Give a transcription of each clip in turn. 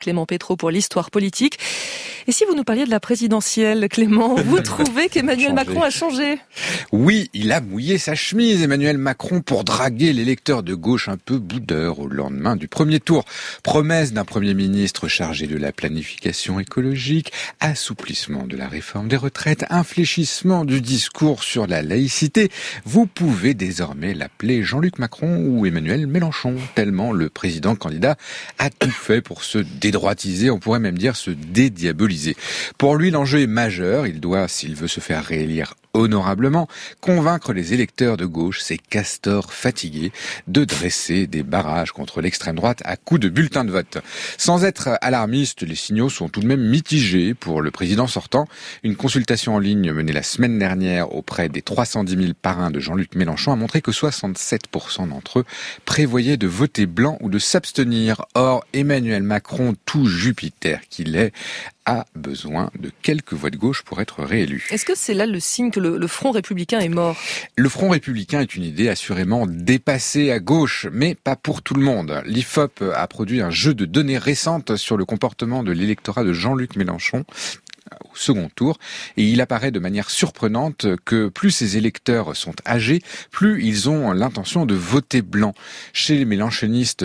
Clément Pétro pour l'histoire politique. Et si vous nous parliez de la présidentielle, Clément, vous trouvez qu'Emmanuel Macron a changé ? Oui, il a mouillé sa chemise, Emmanuel Macron, pour draguer l'électeur de gauche un peu boudeur au lendemain du premier tour. Promesse d'un Premier ministre chargé de la planification écologique, assouplissement de la réforme des retraites, infléchissement du discours sur la laïcité. Vous pouvez désormais l'appeler Jean-Luc Macron ou Emmanuel Mélenchon, tellement le président candidat a tout fait pour se dédroitiser, on pourrait même dire se dédiaboliser. Pour lui, l'enjeu est majeur. Il doit, s'il veut se faire réélire honorablement, convaincre les électeurs de gauche, ces castors fatigués, de dresser des barrages contre l'extrême droite à coups de bulletins de vote. Sans être alarmiste, les signaux sont tout de même mitigés pour le président sortant. Une consultation en ligne menée la semaine dernière auprès des 310 000 parrains de Jean-Luc Mélenchon a montré que 67% d'entre eux prévoyaient de voter blanc ou de s'abstenir. Or, Emmanuel Macron, tout Jupiter qu'il est, a besoin de quelques voix de gauche pour être réélu. Est-ce que c'est là le signe que le Front républicain est mort ? Le Front républicain est une idée assurément dépassée à gauche, mais pas pour tout le monde. L'IFOP a produit un jeu de données récentes sur le comportement de l'électorat de Jean-Luc Mélenchon au second tour, et il apparaît de manière surprenante que plus ces électeurs sont âgés, plus ils ont l'intention de voter blanc. Chez les mélenchonistes,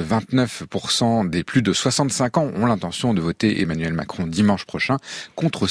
29% des plus de 65 ans ont l'intention de voter Emmanuel Macron dimanche prochain, contre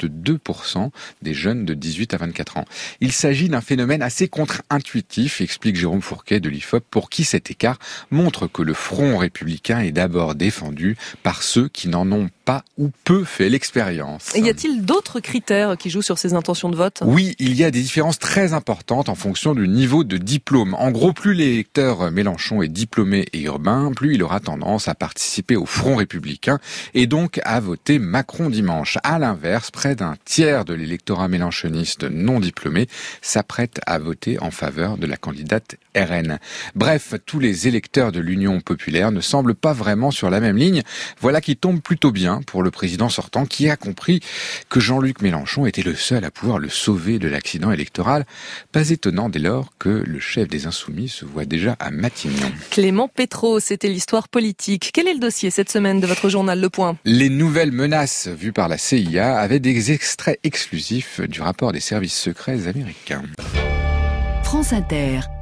52% des jeunes de 18 à 24 ans. Il s'agit d'un phénomène assez contre-intuitif, explique Jérôme Fourquet de l'IFOP, pour qui cet écart montre que le Front républicain est d'abord défendu par ceux qui n'en ont pas ou peu fait l'expérience. Et y a-t-il d'autres critères qui jouent sur ces intentions de vote ? Oui, il y a des différences très importantes en fonction du niveau de diplôme. En gros, plus l'électeur Mélenchon est diplômé et urbain, plus il aura tendance à participer au Front républicain et donc à voter Macron dimanche. À l'inverse, près d'un tiers de l'électorat mélenchoniste non diplômé s'apprête à voter en faveur de la candidate RN. Bref, tous les électeurs de l'Union populaire ne semblent pas vraiment sur la même ligne. Voilà qui tombe plutôt bien pour le président sortant qui a compris que Jean-Luc Mélenchon était le seul à pouvoir le sauver de l'accident électoral. Pas étonnant dès lors que le chef des Insoumis se voit déjà à Matignon. Clément Pétro, c'était l'histoire politique. Quel est le dossier cette semaine de votre journal Le Point ? Les nouvelles menaces vues par la CIA avaient des extraits exclusifs du rapport des services secrets américains. France Inter.